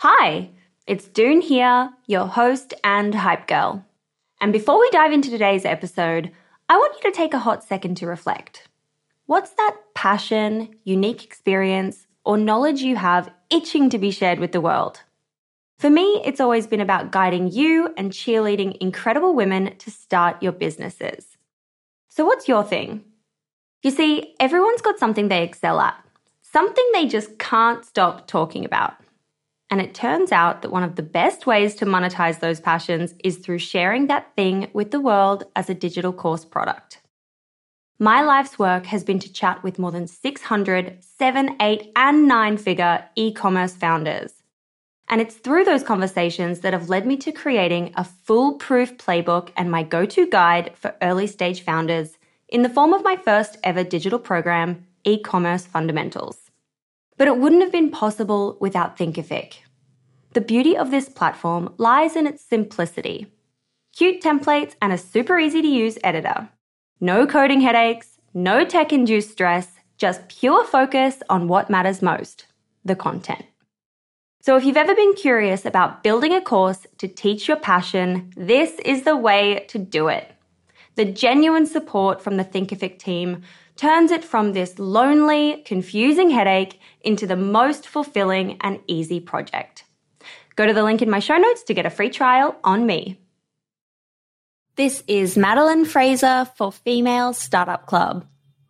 Hi, it's Doone here, your host and hype girl. And before we dive into today's episode, I want you to take a hot second to reflect. What's that passion, unique experience, or knowledge you have itching to be shared with the world? For me, it's always been about guiding you and cheerleading incredible women to start your businesses. So what's your thing? You see, everyone's got something they excel at, something they just can't stop talking about. And it turns out that one of the best ways to monetize those passions is through sharing that thing with the world as a digital course product. My life's work has been to chat with more than 600 7, 8, and 9-figure e-commerce founders. And it's through those conversations that have led me to creating a foolproof playbook and my go-to guide for early-stage founders in the form of my first ever digital program, E-commerce Fundamentals. But it wouldn't have been possible without Thinkific. The beauty of this platform lies in its simplicity. Cute templates and a super easy to use editor. No coding headaches, no tech-induced stress, just pure focus on what matters most, the content. So if you've ever been curious about building a course to teach your passion, this is the way to do it. The genuine support from the Thinkific team turns it from this lonely, confusing headache into the most fulfilling and easy project. Go to the link in my show notes to get a free trial on me. This is Madeline Fraser for Female Startup Club.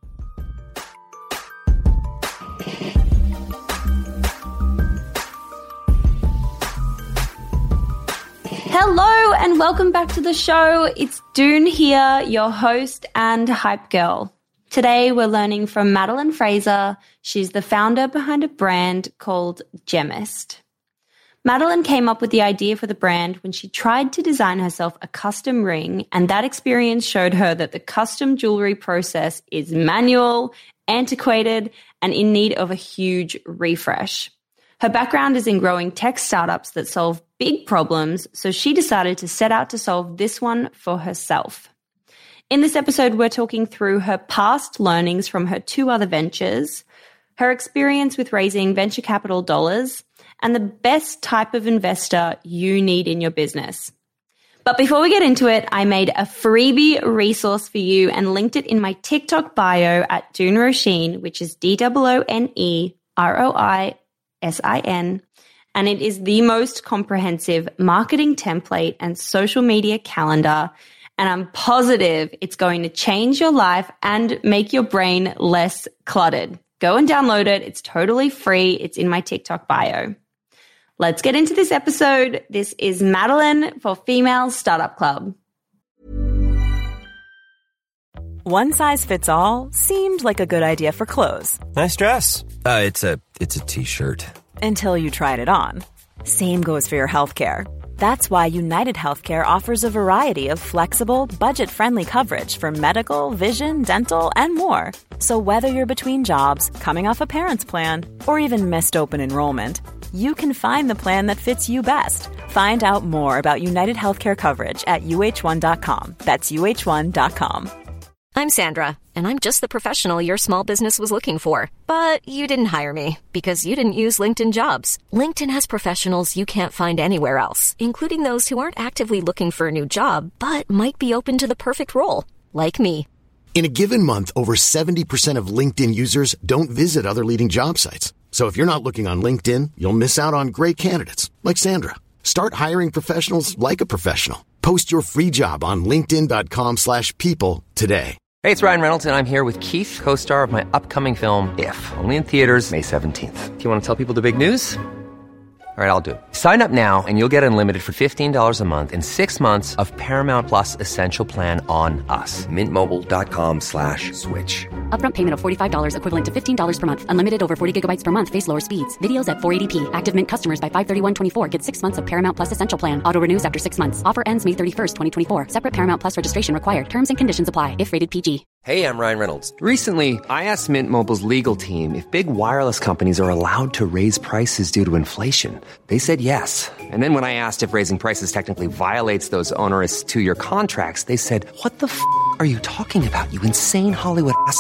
Hello and welcome back to the show. It's Doone here, your host and hype girl. Today we're learning from Madeline Fraser. She's the founder behind a brand called Gemist. Madeline came up with the idea for the brand when she tried to design herself a custom ring, and that experience showed her that the custom jewelry process is manual, antiquated, and in need of a huge refresh. Her background is in growing tech startups that solve big problems, so she decided to set out to solve this one for herself. In this episode, we're talking through her past learnings from her two other ventures, her experience with raising venture capital dollars, and the best type of investor you need in your business. But before we get into it, I made a freebie resource for you and linked it in my TikTok bio at Doone Roisin, which is DOONEROISIN, and it is the most comprehensive marketing template and social media calendar. And I'm positive it's going to change your life and make your brain less cluttered. Go and download it. It's totally free. It's in my TikTok bio. Let's get into this episode. This is Madeline for Female Startup Club. One size fits all seemed like a good idea for clothes. Nice dress. It's a t-shirt. Until you tried it on. Same goes for your healthcare. That's why United Healthcare offers a variety of flexible, budget-friendly coverage for medical, vision, dental, and more. So whether you're between jobs, coming off a parent's plan, or even missed open enrollment, you can find the plan that fits you best. Find out more about United Healthcare coverage at UH1.com. That's UH1.com. I'm Sandra, and I'm just the professional your small business was looking for. But you didn't hire me because you didn't use LinkedIn Jobs. LinkedIn has professionals you can't find anywhere else, including those who aren't actively looking for a new job, but might be open to the perfect role, like me. In a given month, over 70% of LinkedIn users don't visit other leading job sites. So if you're not looking on LinkedIn, you'll miss out on great candidates like Sandra. Start hiring professionals like a professional. Post your free job on linkedin.com/people today. Hey, it's Ryan Reynolds, and I'm here with Keith, co-star of my upcoming film, If, only in theaters May 17th. Do you want to tell people the big news? All right, I'll do it. Sign up now and you'll get unlimited for $15 a month and 6 months of Paramount Plus Essential Plan on us. MintMobile.com/switch. Upfront payment of $45 equivalent to $15 per month. Unlimited over 40 gigabytes per month. Face lower speeds. Videos at 480p. Active Mint customers by 531.24 get 6 months of Paramount Plus Essential Plan. Auto renews after 6 months. Offer ends May 31st, 2024. Separate Paramount Plus registration required. Terms and conditions apply if rated PG. Hey, I'm Ryan Reynolds. Recently, I asked Mint Mobile's legal team if big wireless companies are allowed to raise prices due to inflation. They said yes. And then when I asked if raising prices technically violates those onerous 2-year contracts, they said, "What the f*** are you talking about, you insane Hollywood ass f-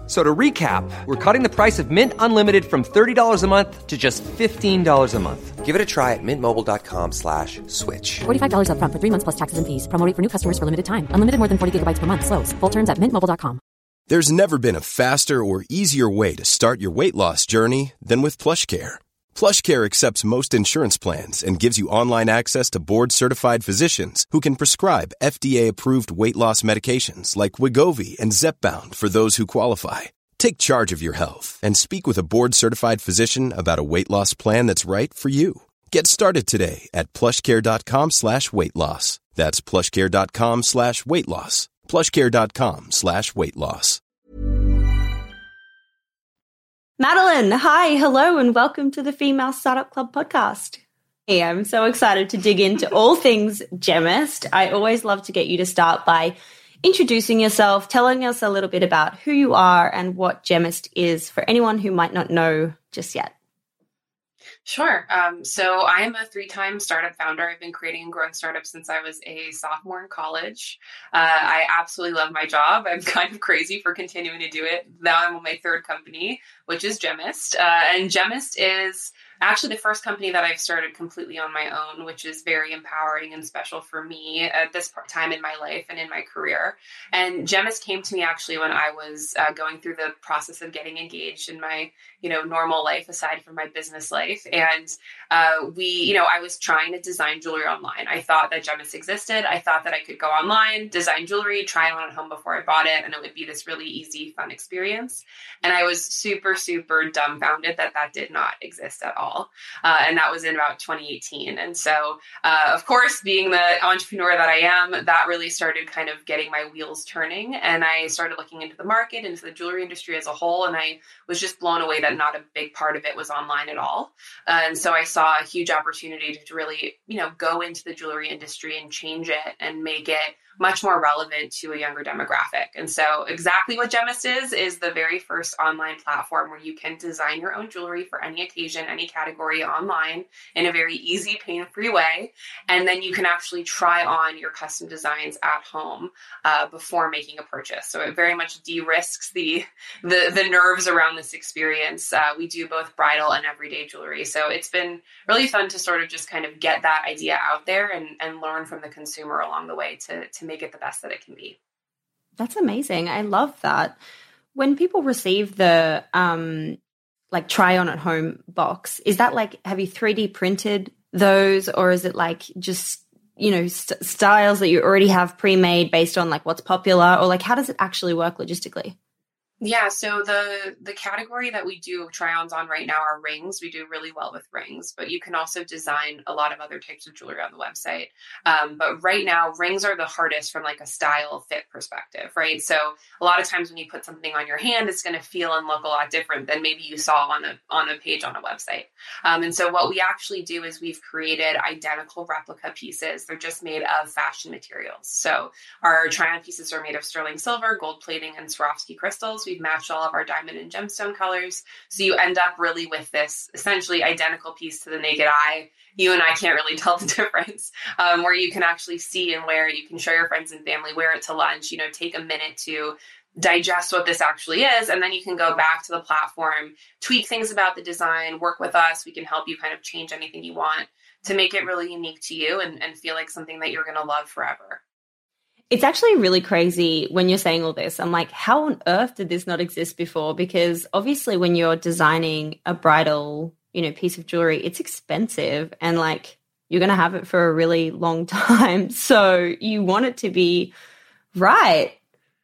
So to recap, we're cutting the price of Mint Unlimited from $30 a month to just $15 a month. Give it a try at mintmobile.com/switch. $45 up front for 3 months plus taxes and fees. Promo rate for new customers for limited time. Unlimited more than 40 gigabytes per month. Slows full terms at mintmobile.com. There's never been a faster or easier way to start your weight loss journey than with PlushCare. PlushCare accepts most insurance plans and gives you online access to board-certified physicians who can prescribe FDA-approved weight loss medications like Wegovy and Zepbound for those who qualify. Take charge of your health and speak with a board-certified physician about a weight loss plan that's right for you. Get started today at plushcare.com/weight-loss. That's plushcare.com/weight-loss. plushcare.com/weight-loss. Madeline, hi, hello, and welcome to the Female Startup Club podcast. Hey, I'm so excited to dig into all things Gemist. I always love to get you to start by introducing yourself, telling us a little bit about who you are and what Gemist is for anyone who might not know just yet. Sure. So I am a 3-time startup founder. I've been creating and growing startups since I was a sophomore in college. I absolutely love my job. I'm kind of crazy for continuing to do it. Now I'm on my 3rd company, which is Gemist. And Gemist is actually the first company that I've started completely on my own, which is very empowering and special for me at this time in my life and in my career. And Gemist came to me actually when I was going through the process of getting engaged in my, normal life aside from my business life. And I was trying to design jewelry online. I thought that Gemist existed. I thought that I could go online, design jewelry, try it on at home before I bought it, and it would be this really easy, fun experience. And I was super, super dumbfounded that did not exist at all. And that was in about 2018. And so, of course, being the entrepreneur that I am, that really started kind of getting my wheels turning. And I started looking into the market, into the jewelry industry as a whole. And I was just blown away that not a big part of it was online at all. And so I saw a huge opportunity to really, go into the jewelry industry and change it and make it much more relevant to a younger demographic. And so exactly what Gemist is the very first online platform where you can design your own jewelry for any occasion, any category online in a very easy, pain-free way. And then you can actually try on your custom designs at home before making a purchase. So it very much de-risks the nerves around this experience. We do both bridal and everyday jewelry. So it's been really fun to sort of just kind of get that idea out there and learn from the consumer along the way to make it the best that it can be. That's amazing. I love that. When people receive the try on at home box, is that have you 3D printed those, or is it just, styles that you already have pre-made based on what's popular, or how does it actually work logistically? Yeah, so the category that we do try-ons on right now are rings. We do really well with rings, but you can also design a lot of other types of jewelry on the website. But right now, rings are the hardest from a style fit perspective, right? So a lot of times when you put something on your hand, it's going to feel and look a lot different than maybe you saw on a page on a website. And so what we actually do is we've created identical replica pieces. They're just made of fashion materials. So our try-on pieces are made of sterling silver, gold plating, and Swarovski crystals. We've matched all of our diamond and gemstone colors. So you end up really with this essentially identical piece to the naked eye. You and I can't really tell the difference, where you can actually see and wear. You can show your friends and family, wear it to lunch, take a minute to digest what this actually is. And then you can go back to the platform, tweak things about the design, work with us. We can help you kind of change anything you want to make it really unique to you and feel like something that you're going to love forever. It's actually really crazy when you're saying all this. I'm like, how on earth did this not exist before? Because obviously when you're designing a bridal, piece of jewelry, it's expensive and you're going to have it for a really long time. So you want it to be right.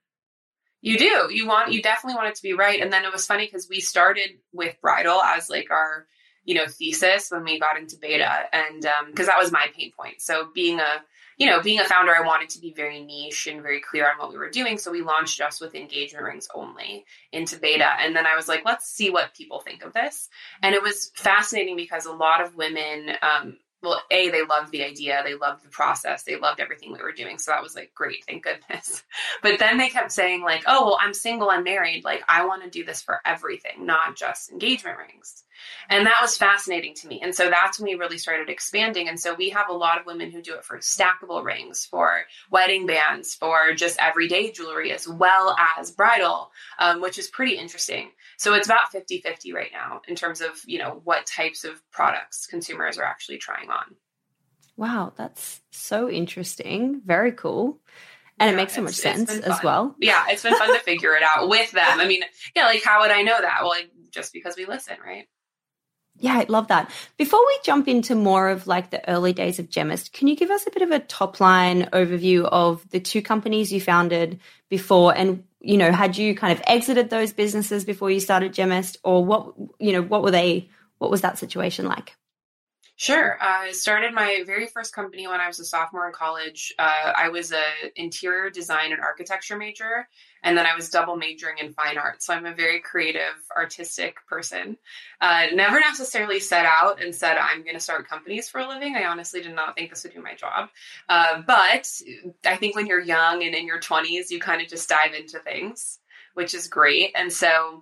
You do. You definitely want it to be right. And then it was funny because we started with bridal as our, thesis when we got into beta, and because that was my pain point. So being a founder, I wanted to be very niche and very clear on what we were doing. So we launched just with engagement rings only into beta. And then I was like, let's see what people think of this. And it was fascinating because a lot of women, they loved the idea. They loved the process. They loved everything we were doing. So that was great. Thank goodness. But then they kept saying oh, well, I'm single, I'm married. I want to do this for everything, not just engagement rings. And that was fascinating to me. And so that's when we really started expanding. And so we have a lot of women who do it for stackable rings, for wedding bands, for just everyday jewelry, as well as bridal, which is pretty interesting. So it's about 50-50 right now in terms of, what types of products consumers are actually trying on. Wow, that's so interesting. Very cool. And it makes so much sense as well. Yeah, it's been fun to figure it out with them. I mean, how would I know that? Well, just because we listen, right? Yeah, I love that. Before we jump into more of the early days of Gemist, can you give us a bit of a top line overview of the two companies you founded before? And, had you kind of exited those businesses before you started Gemist, or what was that situation like? Sure. I started my very first company when I was a sophomore in college. I was an interior design and architecture major, and then I was double majoring in fine art. So I'm a very creative, artistic person. Never necessarily set out and said, I'm going to start companies for a living. I honestly did not think this would be my job. But I think when you're young and in your 20s, you kind of just dive into things, which is great. And so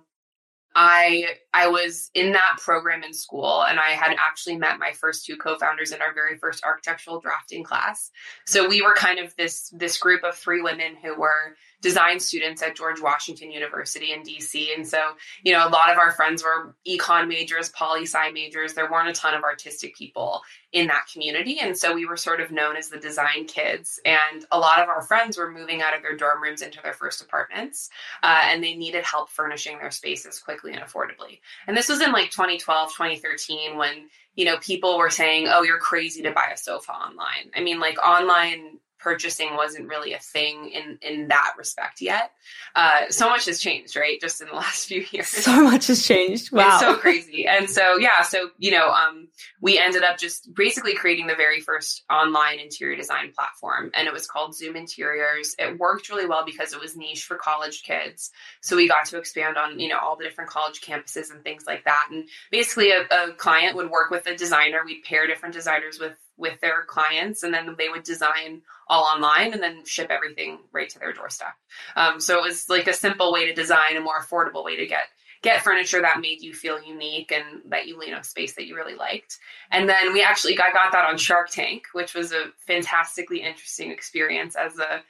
I was in that program in school, and I had actually met my first two co-founders in our very first architectural drafting class. So we were kind of this group of three women who were design students at George Washington University in DC. And so, a lot of our friends were econ majors, poli-sci majors. There weren't a ton of artistic people in that community. And so we were sort of known as the design kids. And a lot of our friends were moving out of their dorm rooms into their first apartments, and they needed help furnishing their spaces quickly and affordably. And this was in 2012, 2013, when, people were saying, oh, you're crazy to buy a sofa online. I mean, online purchasing wasn't really a thing in that respect yet. So much has changed, right? Just in the last few years. So much has changed. Wow. It's so crazy. And so, we ended up just basically creating the very first online interior design platform, and it was called Zoom Interiors. It worked really well because it was niche for college kids. So we got to expand on, all the different college campuses and things like that. And basically a client would work with a designer. We'd pair different designers with their clients, and then they would design all online and then ship everything right to their doorstep. So it was a simple way to design, a more affordable way to get furniture that made you feel unique and that you space that you really liked. And then we actually got that on Shark Tank, which was a fantastically interesting experience as a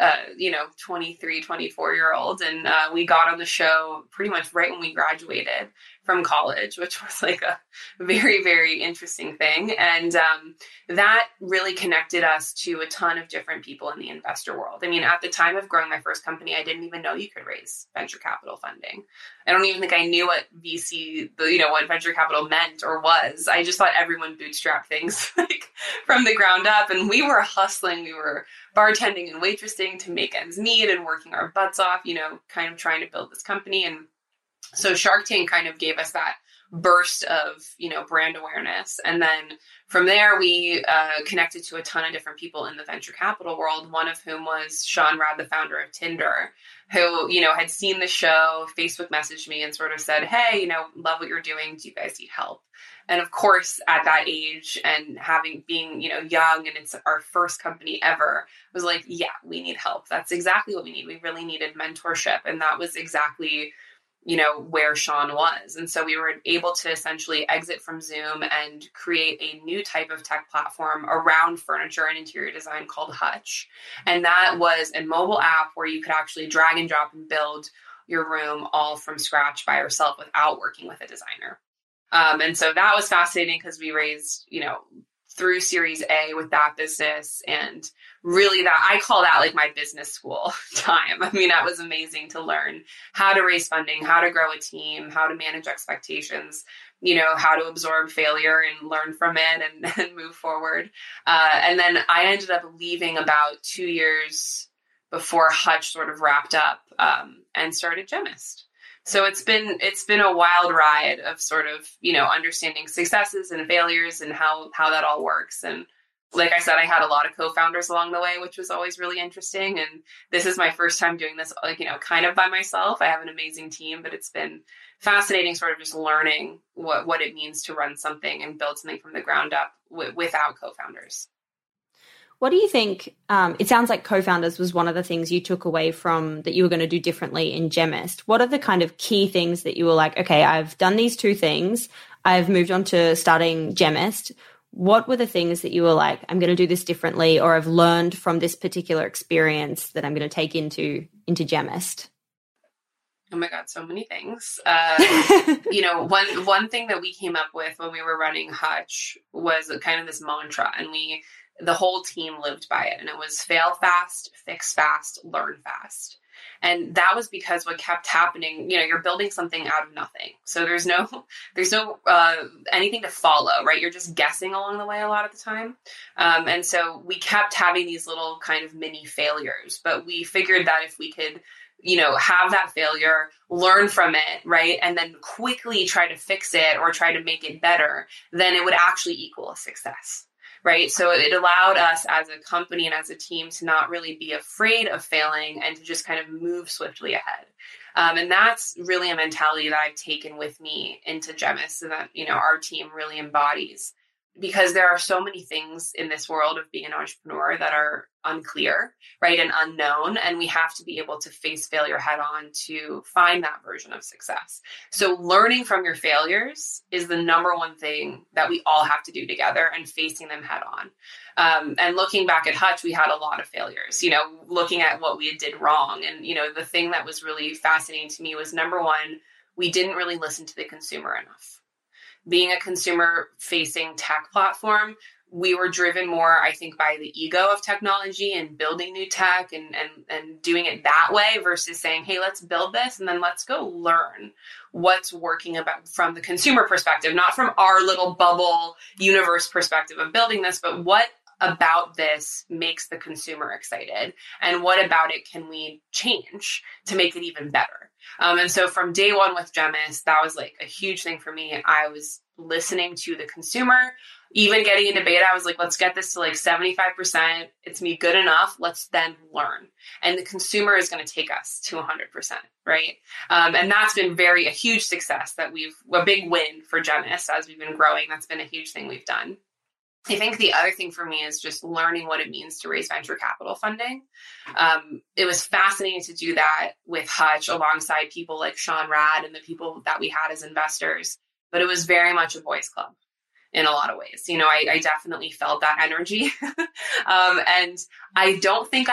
23, 24-year-old. And we got on the show pretty much right when we graduated from college, which was a very, very interesting thing. And that really connected us to a ton of different people in the investor world. I mean, at the time of growing my first company, I didn't even know you could raise venture capital funding. I don't even think I knew what VC, what venture capital meant or was. I just thought everyone bootstrapped things from the ground up. And we were hustling. We were bartending and waitressing to make ends meet and working our butts off, kind of trying to build this company. And so Shark Tank kind of gave us that burst of, brand awareness. And then from there, we connected to a ton of different people in the venture capital world, one of whom was Sean Rad, the founder of Tinder, who, had seen the show, Facebook messaged me and sort of said, hey, love what you're doing. Do you guys need help? And of course, at that age and being young, and it's our first company ever, was yeah, we need help. That's exactly what we need. We really needed mentorship. And that was exactly where Sean was. And so we were able to essentially exit from Zoom and create a new type of tech platform around furniture and interior design called Hutch. And that was a mobile app where you could actually drag and drop and build your room all from scratch by yourself without working with a designer. And so that was fascinating because we raised, through Series A with that business. And really I call that my business school time. I mean, that was amazing to learn how to raise funding, how to grow a team, how to manage expectations, how to absorb failure and learn from it and move forward. And then I ended up leaving about 2 years before Hutch sort of wrapped up and started Gemist. So it's been a wild ride of sort of, understanding successes and failures and how that all works. And like I said, I had a lot of co-founders along the way, which was always really interesting. And this is my first time doing this, kind of by myself. I have an amazing team, but it's been fascinating sort of just learning what it means to run something and build something from the ground up without co-founders. What do you think? It sounds like co-founders was one of the things you took away from that you were going to do differently in Gemist. What are the kind of key things that you were like, okay, I've done these two things. I've moved on to starting Gemist, what were the things that you were like, I'm going to do this differently, or I've learned from this particular experience that I'm going to take into Gemist? Oh my God, so many things. One thing that we came up with when we were running Hutch was kind of this mantra, and the whole team lived by it. And it was fail fast, fix fast, learn fast. And that was because what kept happening, you're building something out of nothing. So there's no anything to follow, right? You're just guessing along the way a lot of the time. And so we kept having these little kind of mini failures, but we figured that if we could, have that failure, learn from it, right? And then quickly try to fix it or try to make it better, then it would actually equal a success. Right. So it allowed us as a company and as a team to not really be afraid of failing and to just kind of move swiftly ahead. And that's really a mentality that I've taken with me into Gemist, and that, our team really embodies, because there are so many things in this world of being an entrepreneur that are unclear, right, and unknown. And we have to be able to face failure head on to find that version of success. So learning from your failures is the number one thing that we all have to do together, and facing them head on. And looking back at Hutch, we had a lot of failures, looking at what we did wrong. And, the thing that was really fascinating to me was, number one, we didn't really listen to the consumer enough. Being a consumer-facing tech platform, we were driven more, I think, by the ego of technology and building new tech and doing it that way, versus saying, hey, let's build this and then let's go learn what's working about from the consumer perspective, not from our little bubble universe perspective of building this, but what about this makes the consumer excited, and what about it can we change to make it even better? And so from day one with Gemist, that was like a huge thing for me. I was listening to the consumer, even getting into beta. I was like, let's get this to like 75%. It's me good enough. Let's then learn. And the consumer is going to take us to 100%. Right. And that's been a huge success, a big win for Gemist as we've been growing. That's been a huge thing we've done. I think the other thing for me is just learning what it means to raise venture capital funding. It was fascinating to do that with Hutch alongside people like Sean Rad and the people that we had as investors. But it was very much a boys' club in a lot of ways. I definitely felt that energy. And I don't think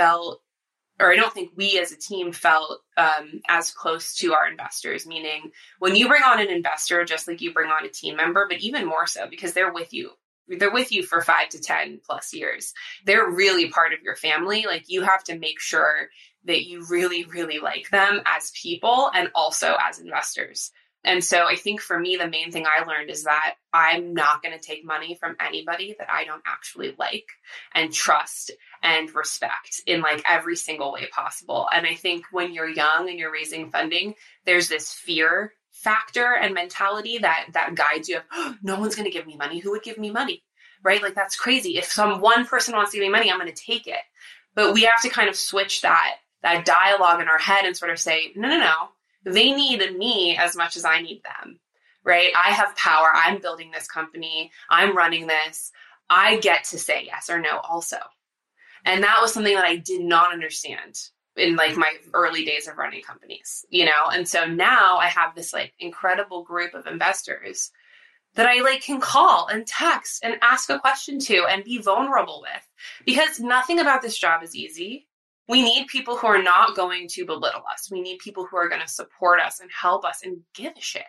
we as a team felt as close to our investors, meaning when you bring on an investor, just like you bring on a team member, but even more so because they're with you. They're with you for 5 to 10 plus years. They're really part of your family. Like, you have to make sure that you really, really like them as people and also as investors. And so I think for me, the main thing I learned is that I'm not going to take money from anybody that I don't actually like and trust and respect in like every single way possible. And I think when you're young and you're raising funding, there's this fear factor and mentality that guides you of, oh, no one's going to give me money. Who would give me money? Right? Like, that's crazy. If one person wants to give me money, I'm going to take it. But we have to kind of switch that dialogue in our head and sort of say, no. They need me as much as I need them, right? I have power. I'm building this company. I'm running this. I get to say yes or no also. And that was something that I did not understand in like my early days of running companies, And so now I have this like incredible group of investors that I like can call and text and ask a question to and be vulnerable with, because nothing about this job is easy. We need people who are not going to belittle us. We need people who are going to support us and help us and give a shit.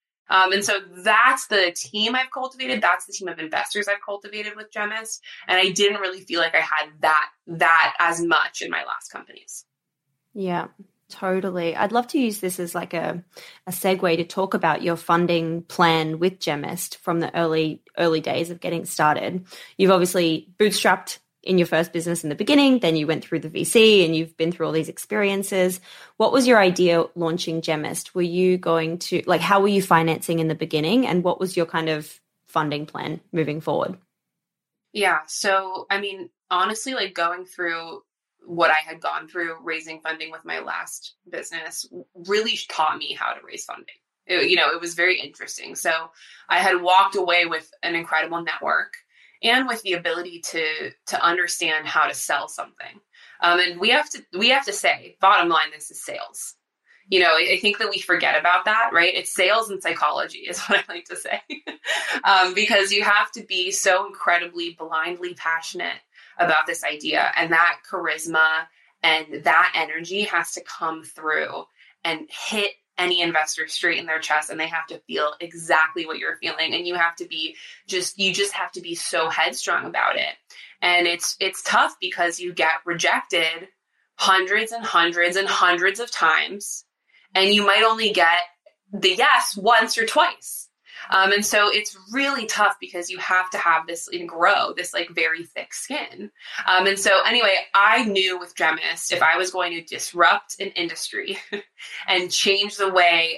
And so that's the team I've cultivated. That's the team of investors I've cultivated with Gemist. And I didn't really feel like I had that as much in my last companies. Yeah, totally. I'd love to use this as like a segue to talk about your funding plan with Gemist from the early days of getting started. You've obviously bootstrapped in your first business in the beginning, then you went through the VC and you've been through all these experiences. What was your idea launching Gemist? Were you going to, like, how were you financing in the beginning, and what was your kind of funding plan moving forward? Yeah. So, I mean, honestly, like going through what I had gone through raising funding with my last business really taught me how to raise funding. It was very interesting. So I had walked away with an incredible network and with the ability to understand how to sell something. And we have to say, bottom line, this is sales. I think that we forget about that, right? It's sales and psychology is what I like to say. Because you have to be so incredibly blindly passionate about this idea, and that charisma and that energy has to come through and hit any investor straight in their chest, and they have to feel exactly what you're feeling. And you have to be you just have to be so headstrong about it. And it's tough because you get rejected hundreds and hundreds and hundreds of times, and you might only get the yes once or twice. And so it's really tough because you have to have this and grow this like very thick skin. And so anyway, I knew with Gemist, if I was going to disrupt an industry and change the way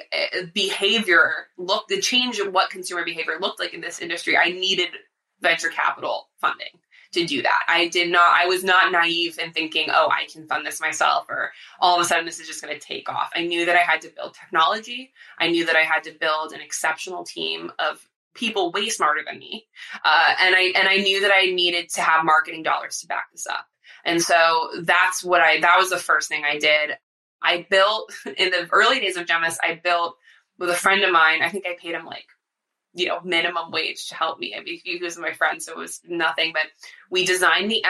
change what consumer behavior looked like in this industry, I needed venture capital funding to do that. I was not naive in thinking, oh, I can fund this myself, or all of a sudden this is just going to take off. I knew that I had to build technology. I knew that I had to build an exceptional team of people way smarter than me. And I knew that I needed to have marketing dollars to back this up. And so that was the first thing I did. I built, in the early days of Gemist, I built with a friend of mine. I think I paid him like, minimum wage to help me. I mean, he was my friend, so it was nothing, but we designed the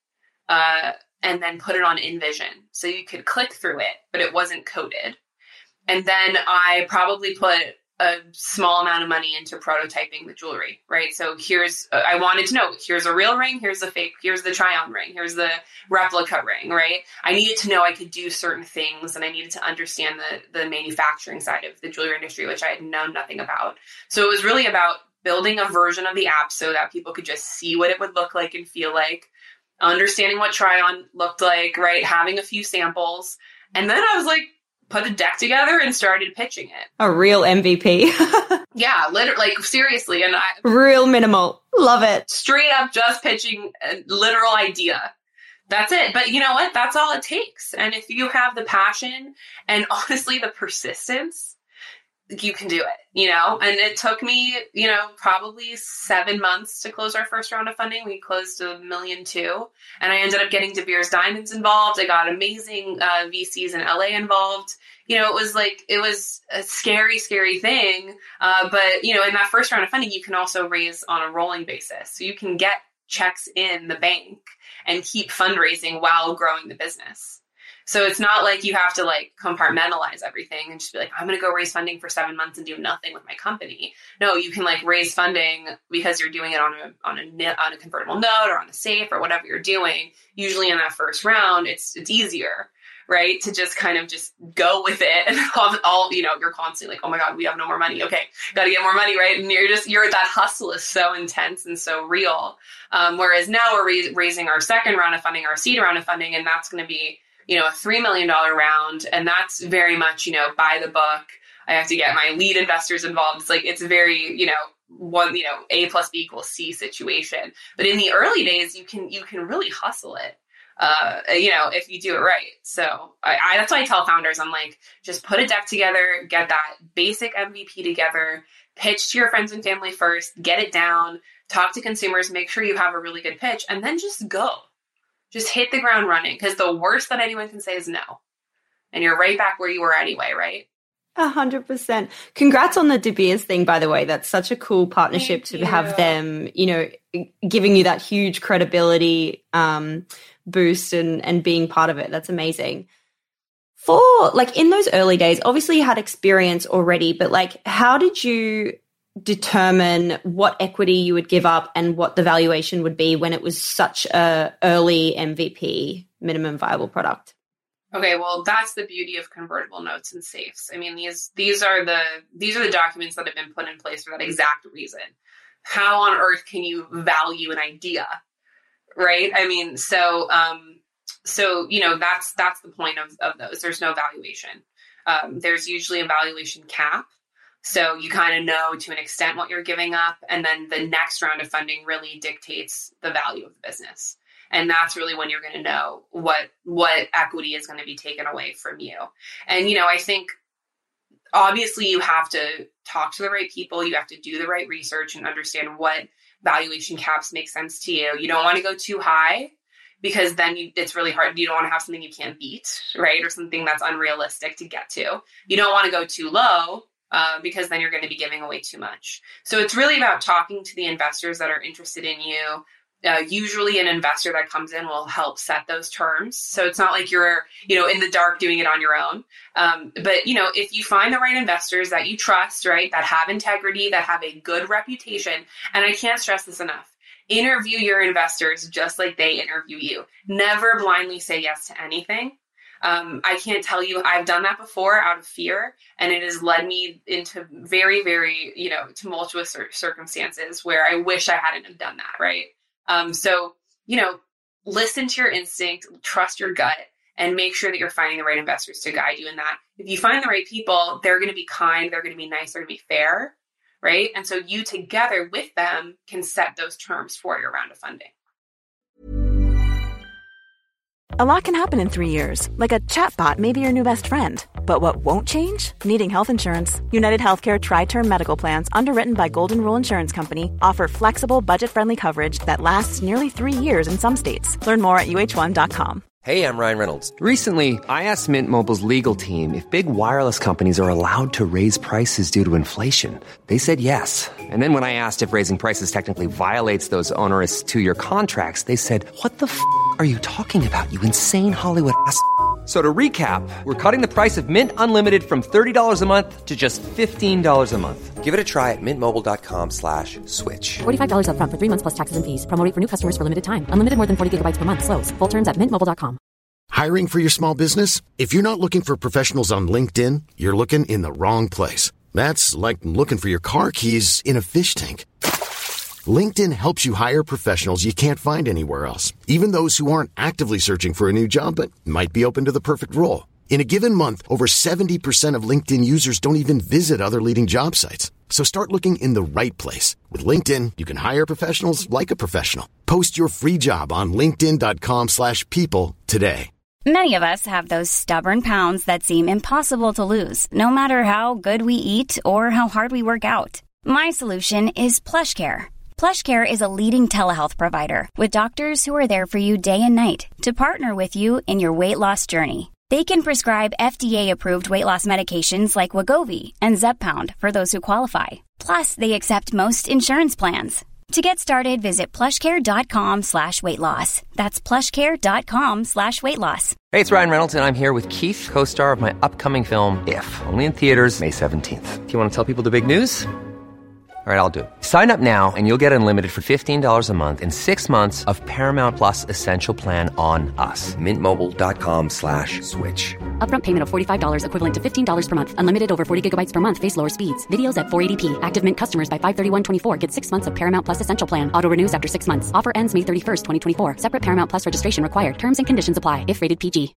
app and then put it on InVision. So you could click through it, but it wasn't coded. And then I probably put a small amount of money into prototyping the jewelry, right? So I wanted to know, here's a real ring, here's the fake, here's the try-on ring, here's the replica ring, right? I needed to know I could do certain things, and I needed to understand the manufacturing side of the jewelry industry, which I had known nothing about. So it was really about building a version of the app so that people could just see what it would look like and feel like, understanding what try-on looked like, right? Having a few samples. And then I was like, put a deck together and started pitching it. A real MVP. Yeah, literally, like seriously. And real minimal. Love it. Straight up just pitching a literal idea. That's it. But you know what? That's all it takes. And if you have the passion and honestly the persistence, you can do it, and it took me, probably 7 months to close our first round of funding. We closed $1.2 million, and I ended up getting De Beers Diamonds involved. I got amazing VCs in LA involved. It was a scary, scary thing. But in that first round of funding, you can also raise on a rolling basis. So you can get checks in the bank and keep fundraising while growing the business. So it's not like you have to like compartmentalize everything and just be like, I'm going to go raise funding for 7 months and do nothing with my company. No, you can like raise funding because you're doing it on a convertible note or on a safe or whatever you're doing. Usually in that first round, it's easier, right? To just kind of just go with it, and you're constantly like, oh my God, we have no more money. Okay, got to get more money, right? And that hustle is so intense and so real. Whereas now we're raising our second round of funding, our seed round of funding, and that's going to be a $3 million round. And that's very much, by the book. I have to get my lead investors involved. It's like, it's very, A plus B equals C situation. But in the early days, you can really hustle it, if you do it right. So that's why I tell founders, I'm like, just put a deck together, get that basic MVP together, pitch to your friends and family first, get it down, talk to consumers, make sure you have a really good pitch, and then just go. Just hit the ground running, because the worst that anyone can say is no. And you're right back where you were anyway, right? 100%. Congrats on the De Beers thing, by the way. That's such a cool partnership to have them, giving you that huge credibility boost and being part of it. That's amazing. In those early days, obviously you had experience already, but how did you determine what equity you would give up and what the valuation would be when it was such a early MVP, minimum viable product? Okay, well, that's the beauty of convertible notes and safes. I mean, these are the documents that have been put in place for that exact reason. How on earth can you value an idea, right? I mean, so that's the point of those. There's no valuation. There's usually a valuation cap. So you kind of know to an extent what you're giving up. And then the next round of funding really dictates the value of the business. And that's really when you're going to know what equity is going to be taken away from you. And, I think obviously you have to talk to the right people. You have to do the right research and understand what valuation caps make sense to you. You don't want to go too high because then it's really hard. You don't want to have something you can't beat, right? Or something that's unrealistic to get to. You don't want to go too low because then you're going to be giving away too much. So it's really about talking to the investors that are interested in you. Usually an investor that comes in will help set those terms. So it's not like you're, in the dark doing it on your own. But if you find the right investors that you trust, right, that have integrity, that have a good reputation, and I can't stress this enough, interview your investors just like they interview you. Never blindly say yes to anything. I can't tell you, I've done that before out of fear, and it has led me into very, very, tumultuous circumstances where I wish I hadn't have done that, right? So, listen to your instinct, trust your gut, and make sure that you're finding the right investors to guide you in that. If you find the right people, they're going to be kind, they're going to be nice, they're going to be fair, right? And so you together with them can set those terms for your round of funding. A lot can happen in 3 years, like a chatbot may be your new best friend. But what won't change? Needing health insurance. United Healthcare Tri-Term Medical Plans, underwritten by Golden Rule Insurance Company, offer flexible, budget-friendly coverage that lasts nearly 3 years in some states. Learn more at uh1.com. Hey, I'm Ryan Reynolds. Recently, I asked Mint Mobile's legal team if big wireless companies are allowed to raise prices due to inflation. They said yes. And then when I asked if raising prices technically violates those onerous 2-year contracts, they said, "What the f*** are you talking about, you insane Hollywood ass?" So to recap, we're cutting the price of Mint Unlimited from $30 a month to just $15 a month. Give it a try at mintmobile.com/switch. $45 up front for 3 months plus taxes and fees. Promo rate for new customers for limited time. Unlimited more than 40 gigabytes per month. Slows full terms at mintmobile.com. Hiring for your small business? If you're not looking for professionals on LinkedIn, you're looking in the wrong place. That's like looking for your car keys in a fish tank. LinkedIn helps you hire professionals you can't find anywhere else, even those who aren't actively searching for a new job but might be open to the perfect role. In a given month, over 70% of LinkedIn users don't even visit other leading job sites. So start looking in the right place. With LinkedIn, you can hire professionals like a professional. Post your free job on linkedin.com/people today. Many of us have those stubborn pounds that seem impossible to lose, no matter how good we eat or how hard we work out. My solution is PlushCare. PlushCare is a leading telehealth provider with doctors who are there for you day and night to partner with you in your weight loss journey. They can prescribe FDA-approved weight loss medications like Wegovy and Zepbound for those who qualify. Plus, they accept most insurance plans. To get started, visit plushcare.com/weightloss. That's plushcare.com/weightloss. Hey, it's Ryan Reynolds, and I'm here with Keith, co-star of my upcoming film, If, only in theaters May 17th. Do you want to tell people the big news? All right, I'll do it. Sign up now and you'll get unlimited for $15 a month and 6 months of Paramount Plus Essential Plan on us. Mintmobile.com/switch. Upfront payment of $45 equivalent to $15 per month. Unlimited over 40 gigabytes per month. Face lower speeds. Videos at 480p. Active Mint customers by 531.24 get 6 months of Paramount Plus Essential Plan. Auto renews after 6 months. Offer ends May 31st, 2024. Separate Paramount Plus registration required. Terms and conditions apply if rated PG.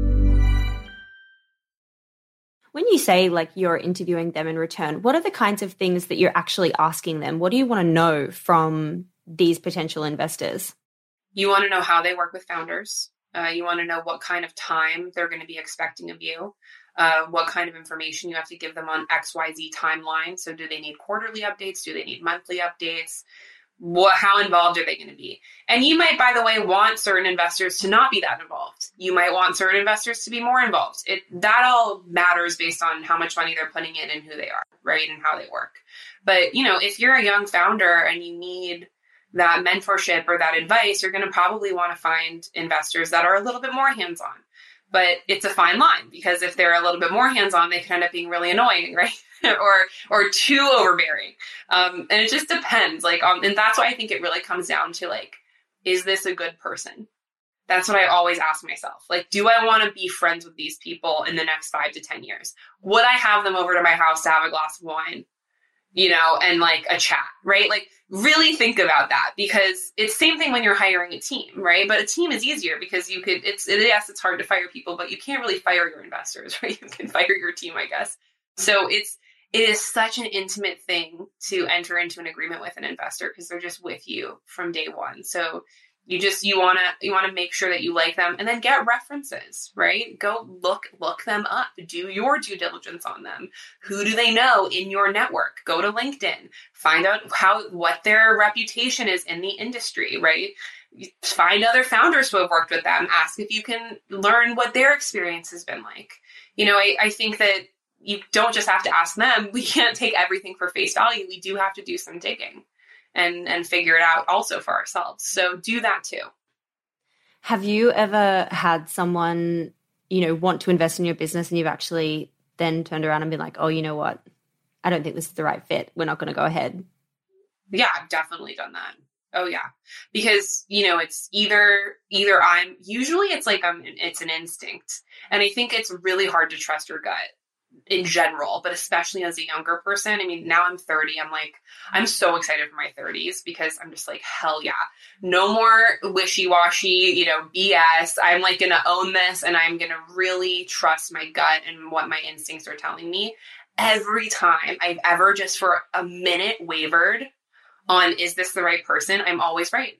When you say you're interviewing them in return, what are the kinds of things that you're actually asking them? What do you want to know from these potential investors? You want to know how they work with founders. You want to know what kind of time they're going to be expecting of you, what kind of information you have to give them on XYZ timeline. So do they need quarterly updates? Do they need monthly updates? How involved are they going to be? And you might, by the way, want certain investors to not be that involved. You might want certain investors to be more involved. That all matters based on how much money they're putting in and who they are, right? And how they work. But, if you're a young founder and you need that mentorship or that advice, you're going to probably want to find investors that are a little bit more hands-on. But it's a fine line, because if they're a little bit more hands-on, they can end up being really annoying, right? or too overbearing. And it just depends. And that's why I think it really comes down to is this a good person? That's what I always ask myself. Do I want to be friends with these people in the next 5 to 10 years? Would I have them over to my house to have a glass of wine, and a chat, right? Really think about that, because it's same thing when you're hiring a team, right? But a team is easier because it's hard to fire people, but you can't really fire your investors, right? You can fire your team, I guess. So it is such an intimate thing to enter into an agreement with an investor, because they're just with you from day one. So You want to make sure that you like them, and then get references, right? Go look them up, do your due diligence on them. Who do they know in your network? Go to LinkedIn, find out what their reputation is in the industry, right? Find other founders who have worked with them, ask if you can learn what their experience has been like. I think that you don't just have to ask them. We can't take everything for face value. We do have to do some digging and figure it out also for ourselves. So do that too. Have you ever had someone, want to invest in your business and you've actually then turned around and been like, oh, you know what? I don't think this is the right fit. We're not going to go ahead. Yeah, I've definitely done that. Oh yeah. Because, it's either it's an instinct. And I think it's really hard to trust your gut in general, but especially as a younger person. I mean, now I'm 30. I'm so excited for my 30s because I'm just like, hell yeah, no more wishy-washy, BS. I'm going to own this, and I'm going to really trust my gut and what my instincts are telling me. Every time I've ever just for a minute wavered on, is this the right person? I'm always right.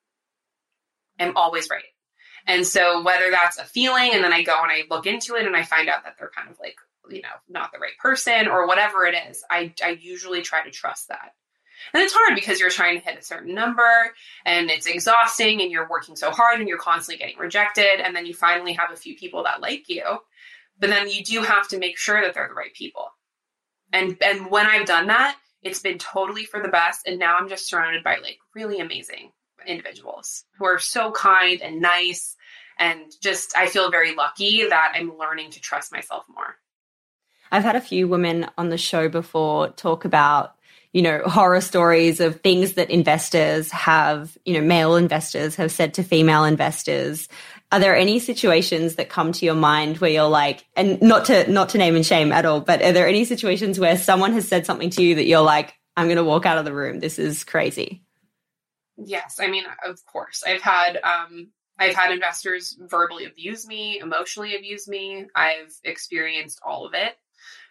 And so whether that's a feeling, and then I go and I look into it and I find out that they're kind of like, not the right person or whatever it is, I usually try to trust that. And it's hard because you're trying to hit a certain number and it's exhausting and you're working so hard and you're constantly getting rejected. And then you finally have a few people that like you, but then you do have to make sure that they're the right people. And when I've done that, it's been totally for the best. And now I'm just surrounded by really amazing individuals who are so kind and nice. And just, I feel very lucky that I'm learning to trust myself more. I've had a few women on the show before talk about, horror stories of things that investors have, male investors have said to female investors. Are there any situations that come to your mind where you're like, and not to name and shame at all, but are there any situations where someone has said something to you that you're like, I'm going to walk out of the room. This is crazy. Yes. I mean, of course. I've had investors verbally abuse me, emotionally abuse me. I've experienced all of it.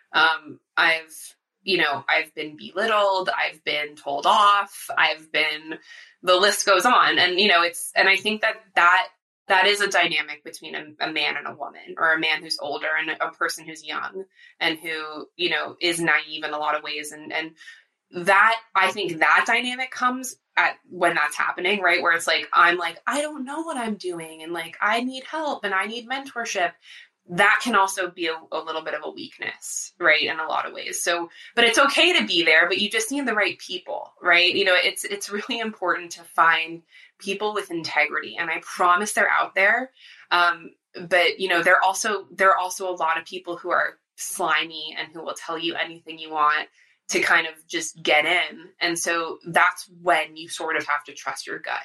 I've been belittled. I've been told off. The list goes on. And, and I think that is a dynamic between a man and a woman, or a man who's older and a person who's young and who, is naive in a lot of ways. And that, I think that dynamic comes at when that's happening, right? Where it's like, I'm like, I don't know what I'm doing. And I need help and I need mentorship. That can also be a little bit of a weakness, right? In a lot of ways. So, but it's okay to be there, but you just need the right people, right? It's really important to find people with integrity, and I promise they're out there. But there are also a lot of people who are slimy and who will tell you anything you want to kind of just get in. And so that's when you sort of have to trust your gut,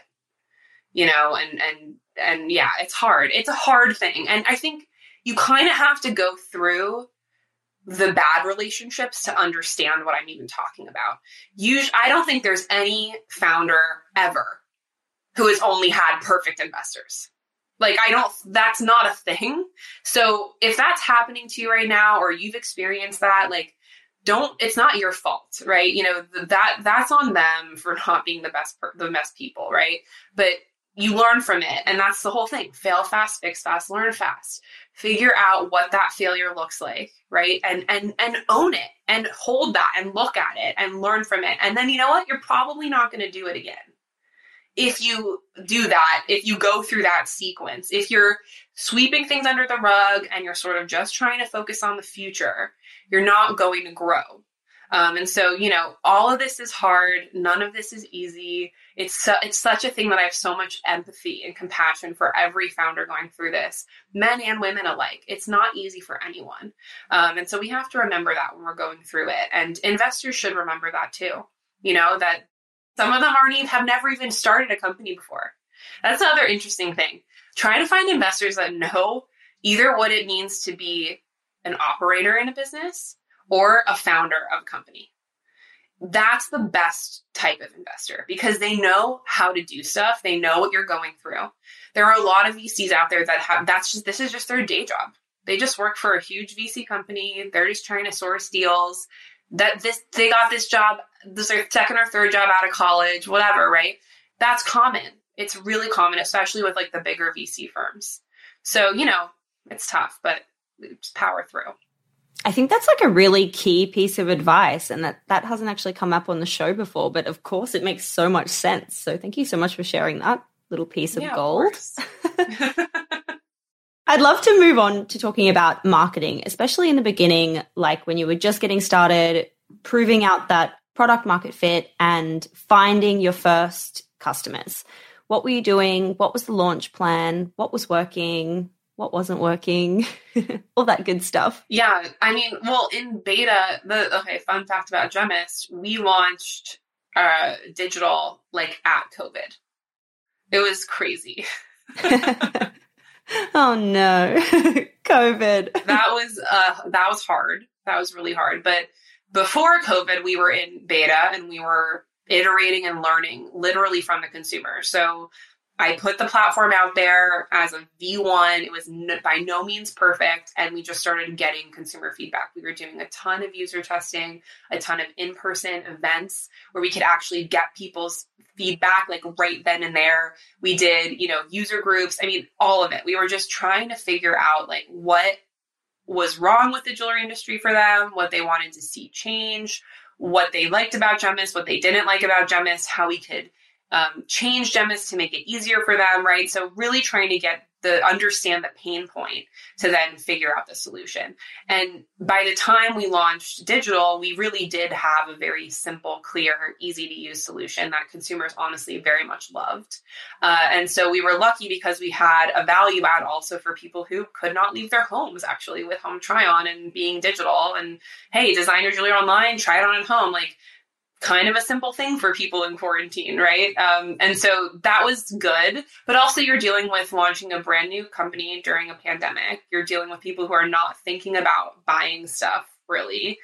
and yeah, it's hard. It's a hard thing. And I think you kind of have to go through the bad relationships to understand what I'm even talking about. I don't think there's any founder ever who has only had perfect investors. That's not a thing. So if that's happening to you right now, or you've experienced that, it's not your fault, right? That's on them for not being the best people, right? But you learn from it. And that's the whole thing. Fail fast, fix fast, learn fast. Figure out what that failure looks like, right? And own it and hold that and look at it and learn from it. And then you know what? You're probably not going to do it again. If you do that, if you go through that sequence, if you're sweeping things under the rug and you're sort of just trying to focus on the future, you're not going to grow. And so, all of this is hard. None of this is easy. It's such a thing that I have so much empathy and compassion for every founder going through this, men and women alike. It's not easy for anyone. And so we have to remember that when we're going through it. And investors should remember that too, that some of them have never even started a company before. That's the other interesting thing. Trying to find investors that know either what it means to be an operator in a business or a founder of a company. That's the best type of investor because they know how to do stuff. They know what you're going through. There are a lot of VCs out there that this is just their day job. They just work for a huge VC company. They're just trying to source deals. They got this job, this is their second or third job out of college, whatever, right? That's common. It's really common, especially with like the bigger VC firms. So, you know, it's tough, but just power through. I think that's like a really key piece of advice, and that hasn't actually come up on the show before, but of course it makes so much sense. So thank you so much for sharing that little piece of gold. Of I'd love to move on to talking about marketing, especially in the beginning, like when you were just getting started, proving out that product market fit and finding your first customers. What were you doing? What was the launch plan? What was working? What wasn't working? All that good stuff. Yeah. I mean, well, in beta, fun fact about Gemist, we launched digital like at COVID. It was crazy. Oh no. COVID. That was hard. That was really hard. But before COVID, we were in beta and we were iterating and learning literally from the consumer. So I put the platform out there as a V1. It was by no means perfect. And we just started getting consumer feedback. We were doing a ton of user testing, a ton of in-person events where we could actually get people's feedback like right then and there. We did, you know, user groups. I mean, all of it. We were just trying to figure out like what was wrong with the jewelry industry for them, what they wanted to see change, what they liked about Gemist, what they didn't like about Gemist, how we could change Gemist to make it easier for them, right? So really trying to understand the pain point to then figure out the solution. And by the time we launched digital, we really did have a very simple, clear, easy to use solution that consumers honestly very much loved. And so we were lucky because we had a value add also for people who could not leave their homes actually with home try on and being digital and, hey, design your jewelry online, try it on at home. Like, kind of a simple thing for people in quarantine, right? And so that was good. But also you're dealing with launching a brand new company during a pandemic. You're dealing with people who are not thinking about buying stuff, really.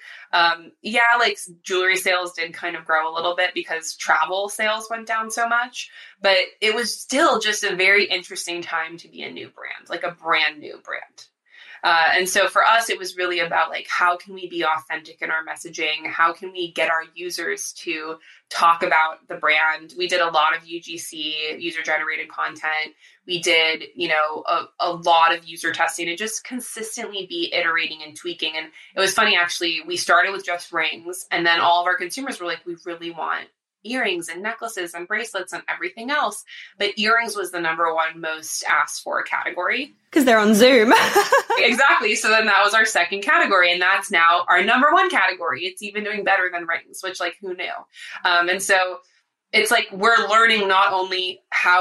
Like jewelry sales did kind of grow a little bit because travel sales went down so much. But it was still just a very interesting time to be a new brand, like a brand new brand. And so for us, it was really about like, how can we be authentic in our messaging? How can we get our users to talk about the brand? We did a lot of UGC, user generated content. We did, you know, a lot of user testing and just consistently be iterating and tweaking. And it was funny, actually, we started with just rings and then all of our consumers were like, we really want earrings and necklaces and bracelets and everything else. But earrings was the number one most asked for category. Because they're on Zoom. Exactly. So then that was our second category. And that's now our number one category. It's even doing better than rings, which like who knew? And so it's like we're learning not only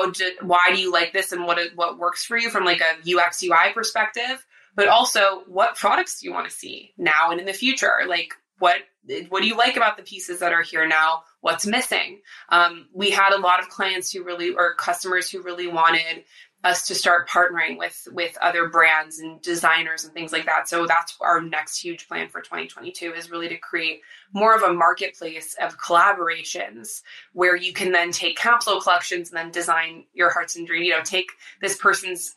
why do you like this and what works for you from like a UX UI perspective, but also what products do you want to see now and in the future? Like what do you like about the pieces that are here now? What's missing? We had a lot of clients or customers who really wanted us to start partnering with other brands and designers and things like that. So that's our next huge plan for 2022 is really to create more of a marketplace of collaborations where you can then take capsule collections and then design your hearts and dreams, take this person's,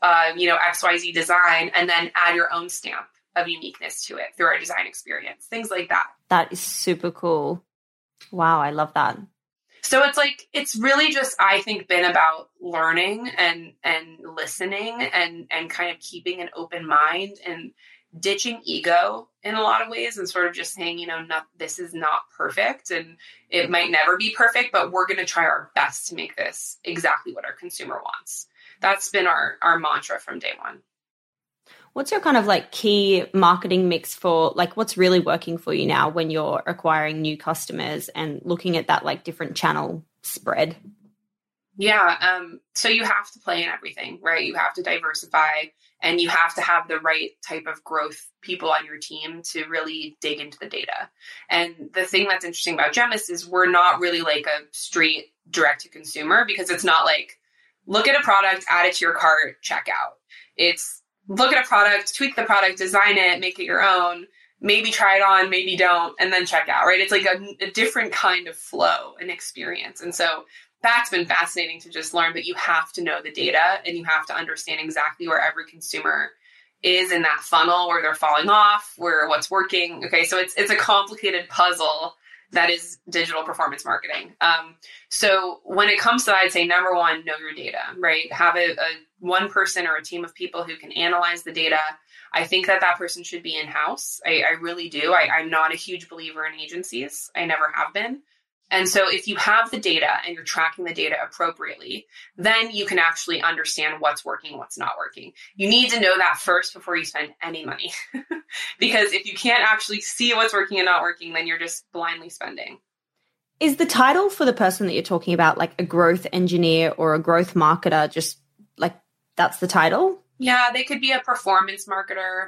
XYZ design and then add your own stamp of uniqueness to it through our design experience, things like that. That is super cool. Wow, I love that. So it's really just, I think, been about learning and listening and kind of keeping an open mind and ditching ego in a lot of ways and sort of just saying, this is not perfect and it might never be perfect, but we're going to try our best to make this exactly what our consumer wants. That's been our mantra from day one. What's your kind of like key marketing mix for like what's really working for you now when you're acquiring new customers and looking at that like different channel spread? Yeah. So you have to play in everything, right? You have to diversify and you have to have the right type of growth people on your team to really dig into the data. And the thing that's interesting about Gemist is we're not really like a straight direct to consumer because it's not like look at a product, add it to your cart, check out. It's look at a product, tweak the product, design it, make it your own, maybe try it on, maybe don't, and then check out, right? It's like a different kind of flow and experience. And so that's been fascinating to just learn, but you have to know the data and you have to understand exactly where every consumer is in that funnel, where they're falling off, where what's working. Okay, so it's a complicated puzzle that is digital performance marketing. So when it comes to that, I'd say number one, know your data, right? Have a one person or a team of people who can analyze the data. I think that person should be in-house. I really do. I'm not a huge believer in agencies. I never have been. And so if you have the data and you're tracking the data appropriately, then you can actually understand what's working, what's not working. You need to know that first before you spend any money. Because if you can't actually see what's working and not working, then you're just blindly spending. Is the title for the person that you're talking about like a growth engineer or a growth marketer, just like that's the title? Yeah, they could be a performance marketer,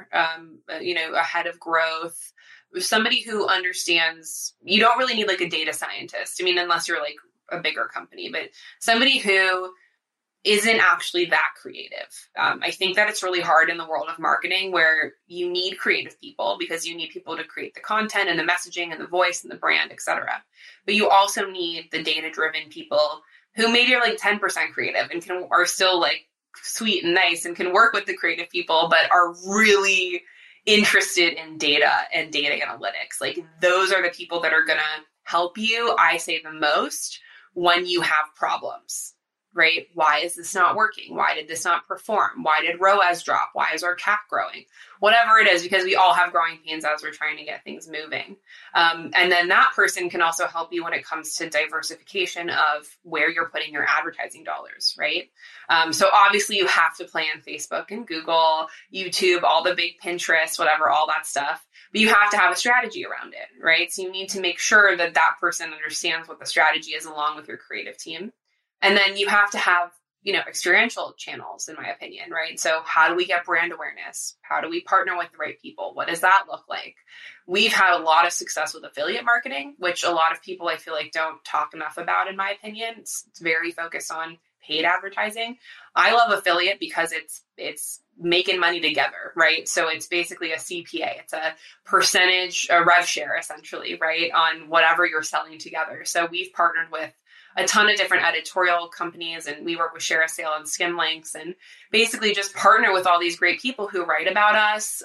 a head of growth. Somebody who understands, you don't really need like a data scientist. I mean, unless you're like a bigger company, but somebody who isn't actually that creative. I think that it's really hard in the world of marketing where you need creative people because you need people to create the content and the messaging and the voice and the brand, etc. But you also need the data-driven people who maybe are like 10% creative and are still like sweet and nice and can work with the creative people, but are really interested in data and data analytics. Like those are the people that are going to help you, I say, the most when you have problems, right? Why is this not working? Why did this not perform? Why did ROAS drop? Why is our CAC growing? Whatever it is, because we all have growing pains as we're trying to get things moving. And then that person can also help you when it comes to diversification of where you're putting your advertising dollars, right? So obviously you have to play on Facebook and Google, YouTube, all the big Pinterest, whatever, all that stuff. But you have to have a strategy around it, right? So you need to make sure that that person understands what the strategy is along with your creative team. And then you have to have, experiential channels, in my opinion, right? So how do we get brand awareness? How do we partner with the right people? What does that look like? We've had a lot of success with affiliate marketing, which a lot of people I feel like don't talk enough about, in my opinion. It's very focused on paid advertising. I love affiliate because it's making money together, right? So it's basically a CPA. It's a percentage, a rev share essentially, right? On whatever you're selling together. So we've partnered with a ton of different editorial companies, and we work with ShareASale and Skimlinks, and basically just partner with all these great people who write about us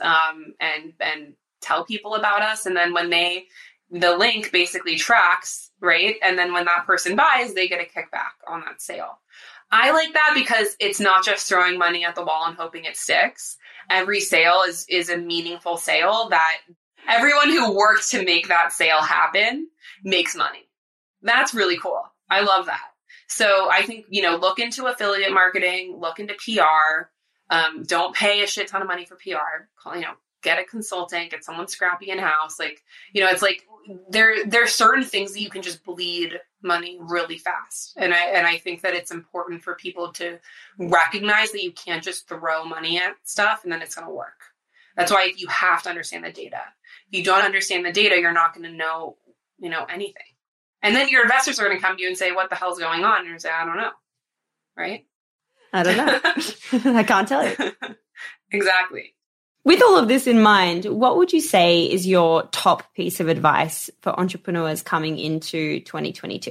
and tell people about us. And then when the link basically tracks, right? And then when that person buys, they get a kickback on that sale. I like that because it's not just throwing money at the wall and hoping it sticks. Every sale is a meaningful sale that everyone who worked to make that sale happen makes money. That's really cool. I love that. So I think, look into affiliate marketing, look into PR. Don't pay a shit ton of money for PR. Get a consultant, get someone scrappy in-house. It's like there's certain things that you can just bleed money really fast. And I think that it's important for people to recognize that you can't just throw money at stuff and then it's going to work. That's why you have to understand the data. If you don't understand the data, you're not going to know, anything. And then your investors are going to come to you and say, what the hell's going on? And you say, I don't know. Right? I don't know. I can't tell you. Exactly. With all of this in mind, what would you say is your top piece of advice for entrepreneurs coming into 2022?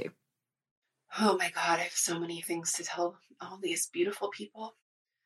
Oh my God, I have so many things to tell all these beautiful people.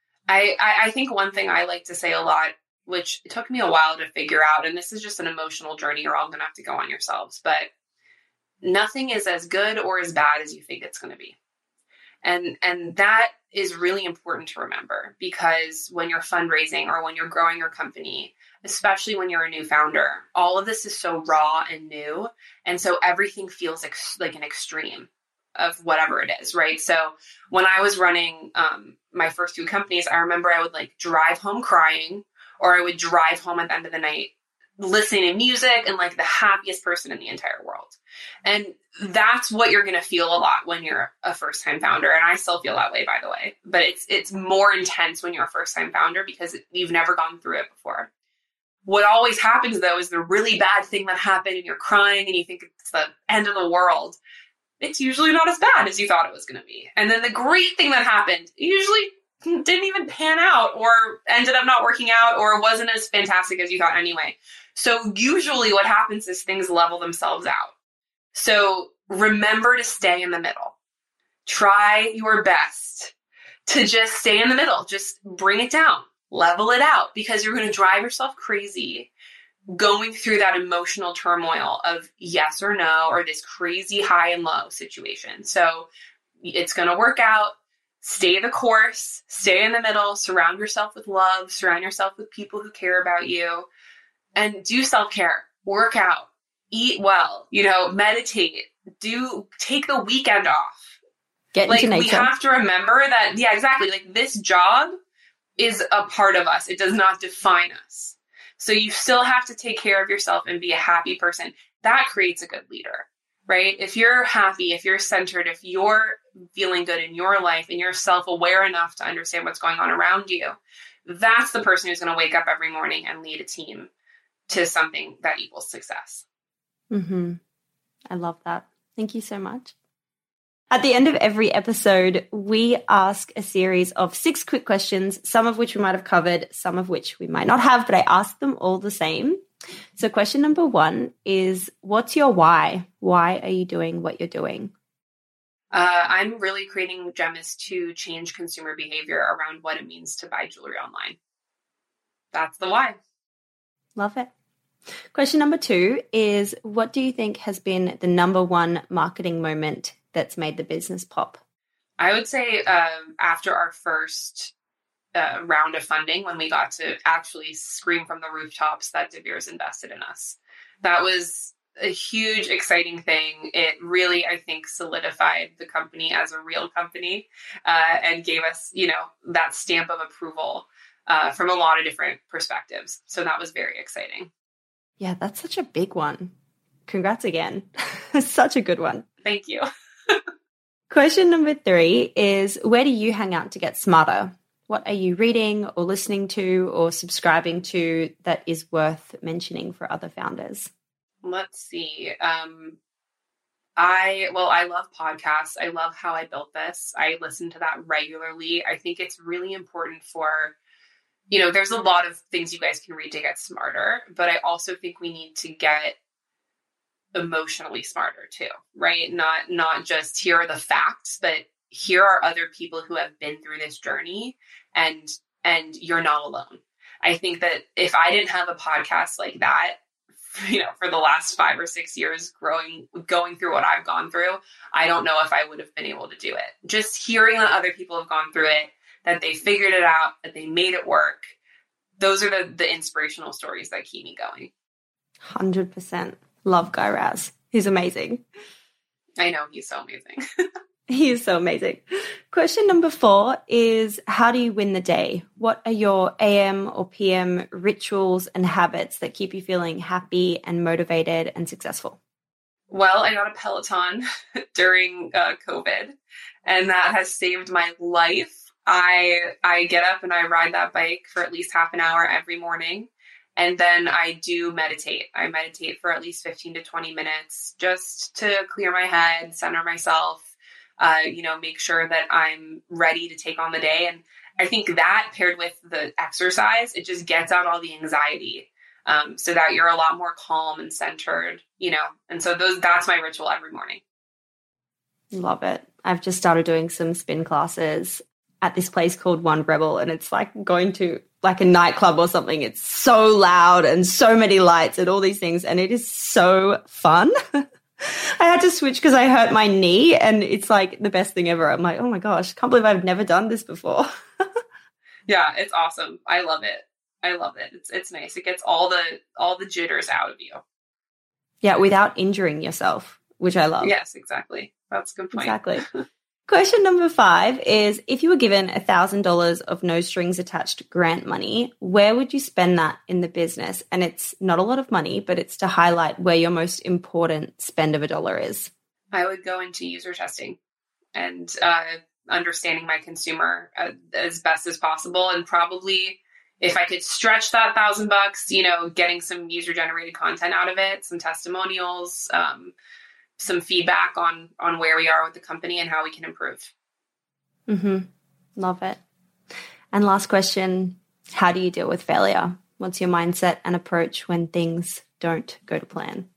I think one thing I like to say a lot, which it took me a while to figure out, and this is just an emotional journey you're all going to have to go on yourselves, but nothing is as good or as bad as you think it's going to be. And that is really important to remember, because when you're fundraising or when you're growing your company, especially when you're a new founder, all of this is so raw and new. And so everything feels like an extreme of whatever it is, right? So when I was running my first 2 companies, I remember I would drive home crying, or I would drive home at the end of the night listening to music and the happiest person in the entire world. And that's what you're going to feel a lot when you're a first-time founder. And I still feel that way, by the way, but it's more intense when you're a first-time founder because you've never gone through it before. What always happens though is the really bad thing that happened and you're crying and you think it's the end of the world. It's usually not as bad as you thought it was going to be. And then the great thing that happened usually didn't even pan out or ended up not working out or wasn't as fantastic as you thought anyway. So usually what happens is things level themselves out. So remember to stay in the middle. Try your best to just stay in the middle. Just bring it down, level it out, because you're going to drive yourself crazy going through that emotional turmoil of yes or no, or this crazy high and low situation. So it's going to work out. Stay the course, stay in the middle, surround yourself with love, surround yourself with people who care about you, and do self-care, work out, eat well, meditate, take the weekend off. Get into nature. We have to remember that, yeah, exactly. Like, this job is a part of us. It does not define us. So you still have to take care of yourself and be a happy person. That creates a good leader, right? If you're happy, if you're centered, if you're feeling good in your life and you're self-aware enough to understand what's going on around you, that's the person who's going to wake up every morning and lead a team to something that equals success. Mm-hmm. I love that. Thank you so much. At the end of every episode, we ask a series of 6 quick questions, some of which we might have covered, some of which we might not have, but I ask them all the same. So question number 1 is, what's your why? Why are you doing what you're doing? I'm really creating Gemmas to change consumer behavior around what it means to buy jewelry online. That's the why. Love it. Question number 2 is, what do you think has been the number 1 marketing moment that's made the business pop? I would say after our first round of funding, when we got to actually scream from the rooftops that De Beers invested in us. That was a huge, exciting thing. It really, I think, solidified the company as a real company and gave us, that stamp of approval from a lot of different perspectives. So that was very exciting. Yeah, that's such a big one. Congrats again. Such a good one. Thank you. Question number 3 is, where do you hang out to get smarter? What are you reading or listening to or subscribing to that is worth mentioning for other founders? Let's see. I love podcasts. I love How I Built This. I listen to that regularly. I think it's really important for, there's a lot of things you guys can read to get smarter, but I also think we need to get emotionally smarter too, right? Not just here are the facts, but here are other people who have been through this journey, and you're not alone. I think that if I didn't have a podcast like that, for the last 5 or 6 years going through what I've gone through, I don't know if I would have been able to do it. Just hearing that other people have gone through it, that they figured it out, that they made it work. Those are the inspirational stories that keep me going. 100%. Love Guy Raz. He's amazing. I know, he's so amazing. He is so amazing. Question number 4 is, how do you win the day? What are your AM or PM rituals and habits that keep you feeling happy and motivated and successful? Well, I got a Peloton during COVID, and that has saved my life. I get up and I ride that bike for at least half an hour every morning. And then I do meditate. I meditate for at least 15 to 20 minutes just to clear my head, center myself, make sure that I'm ready to take on the day. And I think that paired with the exercise, it just gets out all the anxiety so that you're a lot more calm and centered, and so that's my ritual every morning. Love it. I've just started doing some spin classes at this place called One Rebel, and it's like going to like a nightclub or something. It's so loud and so many lights and all these things, and it is so fun. I had to switch because I hurt my knee, and it's like the best thing ever. I'm like, oh my gosh, can't believe I've never done this before. Yeah, it's awesome. I love it. It's nice. It gets all the jitters out of you. Yeah, without injuring yourself, which I love. Yes, exactly. That's a good point. Exactly. Question number 5 is, if you were given $1,000 of no strings attached grant money, where would you spend that in the business? And it's not a lot of money, but it's to highlight where your most important spend of $1 is. I would go into user testing and understanding my consumer as best as possible. And probably if I could stretch that $1,000, getting some user generated content out of it, some testimonials, some feedback on where we are with the company and how we can improve. Mm-hmm. Love it. And last question, how do you deal with failure? What's your mindset and approach when things don't go to plan?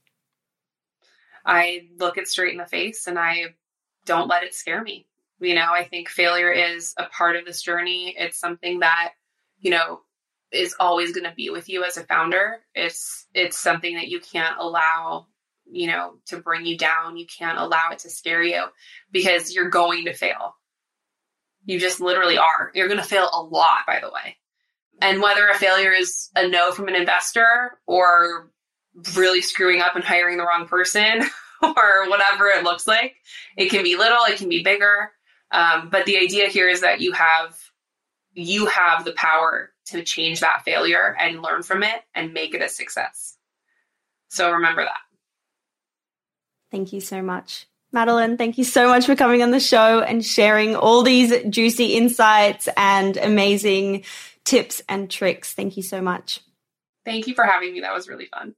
I look it straight in the face and I don't let it scare me. I think failure is a part of this journey. It's something that, is always going to be with you as a founder. It's something that you can't allow, to bring you down. You can't allow it to scare you, because you're going to fail. You just literally are. You're going to fail a lot, by the way. And whether a failure is a no from an investor or really screwing up and hiring the wrong person or whatever it looks like, it can be little, it can be bigger. But the idea here is that you have the power to change that failure and learn from it and make it a success. So remember that. Thank you so much. Madeline, thank you so much for coming on the show and sharing all these juicy insights and amazing tips and tricks. Thank you so much. Thank you for having me. That was really fun.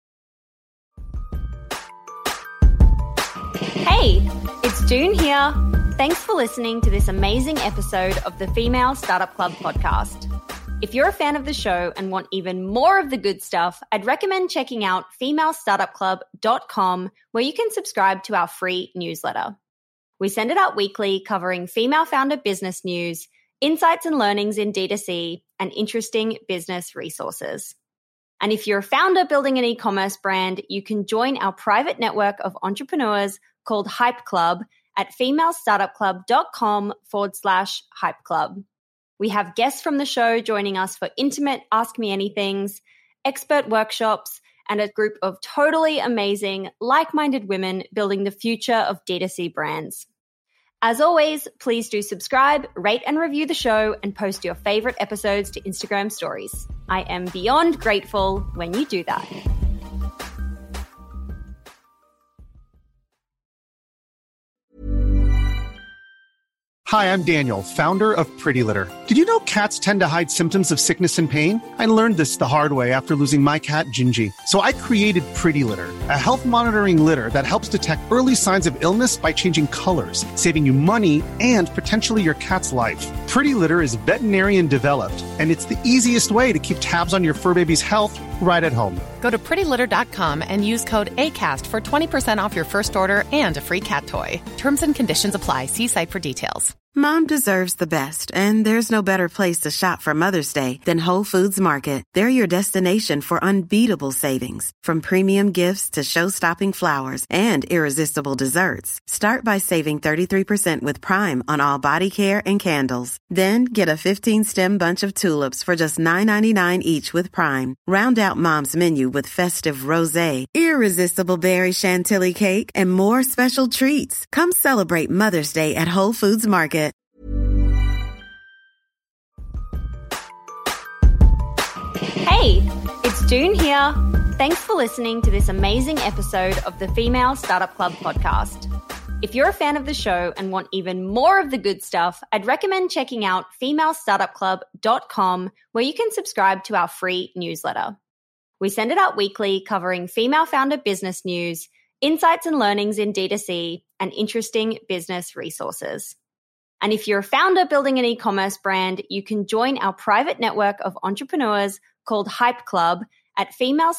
Hey, it's June here. Thanks for listening to this amazing episode of the Female Startup Club podcast. If you're a fan of the show and want even more of the good stuff, I'd recommend checking out femalestartupclub.com, where you can subscribe to our free newsletter. We send it out weekly, covering female founder business news, insights and learnings in D2C, and interesting business resources. And if you're a founder building an e-commerce brand, you can join our private network of entrepreneurs called Hype Club at femalestartupclub.com/Hype Club. We have guests from the show joining us for intimate Ask Me Anythings, expert workshops, and a group of totally amazing, like-minded women building the future of D2C brands. As always, please do subscribe, rate and review the show, and post your favorite episodes to Instagram stories. I am beyond grateful when you do that. Hi, I'm Daniel, founder of Pretty Litter. Did you know cats tend to hide symptoms of sickness and pain? I learned this the hard way after losing my cat, Gingy. So I created Pretty Litter, a health monitoring litter that helps detect early signs of illness by changing colors, saving you money and potentially your cat's life. Pretty Litter is veterinarian developed, and it's the easiest way to keep tabs on your fur baby's health right at home. Go to prettylitter.com and use code ACAST for 20% off your first order and a free cat toy. Terms and conditions apply. See site for details. Mom deserves the best, and there's no better place to shop for Mother's Day than Whole Foods Market. They're your destination for unbeatable savings, from premium gifts to show-stopping flowers and irresistible desserts. Start by saving 33% with Prime on all body care and candles. Then get a 15-stem bunch of tulips for just $9.99 each with Prime. Round out Mom's menu with festive rosé, irresistible berry chantilly cake, and more special treats. Come celebrate Mother's Day at Whole Foods Market. Hey, it's June here. Thanks for listening to this amazing episode of the Female Startup Club podcast. If you're a fan of the show and want even more of the good stuff, I'd recommend checking out femalestartupclub.com, where you can subscribe to our free newsletter. We send it out weekly, covering female founder business news, insights and learnings in D2C, and interesting business resources. And if you're a founder building an e-commerce brand, you can join our private network of entrepreneurs called Hype Club at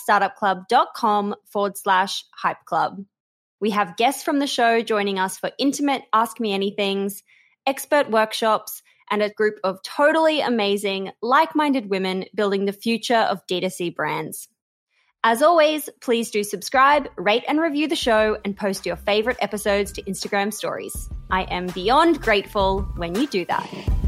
femalestartupclub.com/Hype Club. We have guests from the show joining us for intimate Ask Me Anythings, expert workshops, and a group of totally amazing, like-minded women building the future of D2C brands. As always, please do subscribe, rate and review the show, and post your favorite episodes to Instagram stories. I am beyond grateful when you do that.